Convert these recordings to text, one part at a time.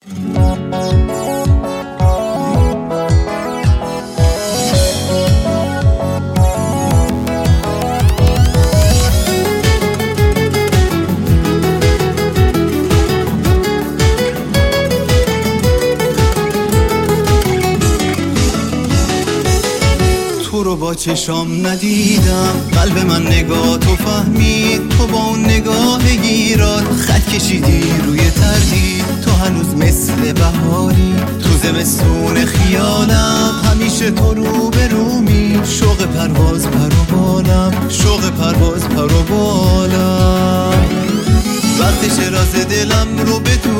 تو رو با چشام ندیدم، قلب من نگاه تو فهمید، تو با اون نگاه گیرات خط کشیدی روی تردید. تو هنوز مثل بهاری تو زمستون خیالم، همیشه تو رو به رومی، شوق پرواز پر و بالم، شوق پرواز پر و بالم. وقتش راز دلم رو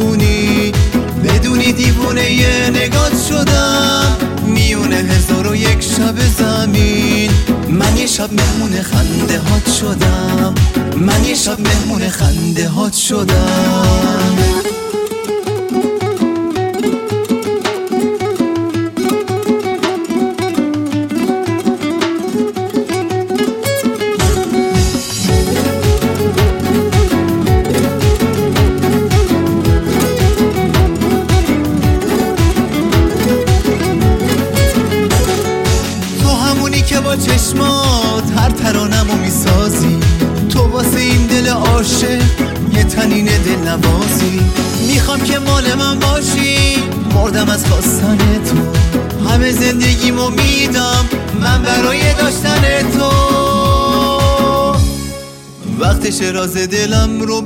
بدونی دیوونه یه نگات شدم، میونه 1001 شب زمین. من یه شب مهمون خنده هات شدم، من یه شب مهمون خنده هات شدم. که با چشمات هر ترانمو میسازی، تو واسه این دل عاشق یه تنین دل نوازی. میخوام که مال من باشی، مردم از خواستن تو، همه زندگیمو میدم من برای داشتن تو. وقتش راز دلم رو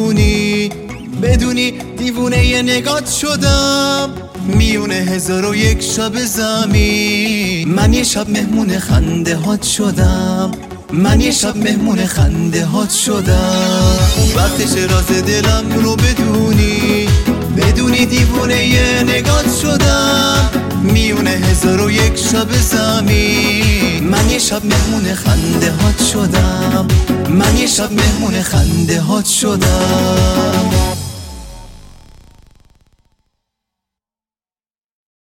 بدونی دیوونه یه نگات شدم، میونه 1001 شب زمین. من یه شب مهمون خنده هات شدم، من یه شب مهمون خنده هات شدم. وقتش راز دلم رو بدونی دیوونه یه نگات شدم، میونه 1001 شب زمین. من یه شب مهمون خنده هات شدم، من یه شب مهمون خنده هات شدم.